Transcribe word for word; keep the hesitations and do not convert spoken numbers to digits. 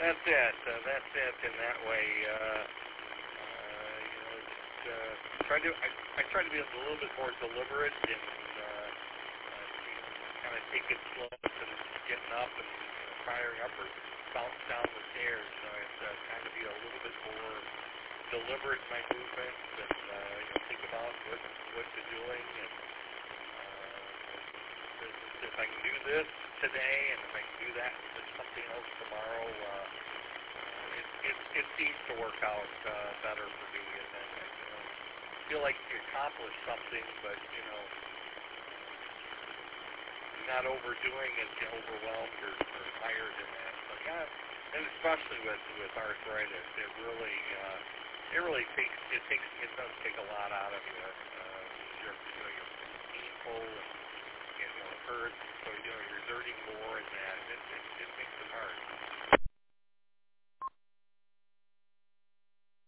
That's it. Uh, that's it. In that way, uh, uh, you know, just uh, try to. I, I try to be a little bit more deliberate in uh, uh, kind of taking it slow and getting up and you know, firing up or bounce down the stairs. So it's uh, kind of be a little bit more deliberate in my movements and uh, you know, think about what what you're doing and uh, if I can do this today and if I can do that with something else tomorrow, uh, it, it it seems to work out uh, better for me and then you know feel like you accomplished something, but you know you're not overdoing it, get overwhelmed or, or tired in that. So yeah, and especially with with arthritis, it really. Uh, It really takes it takes it does take a lot out of you. Uh, you're you know you're painful and, and you know it hurts, so you know you're exerting more and that. It, it, it makes it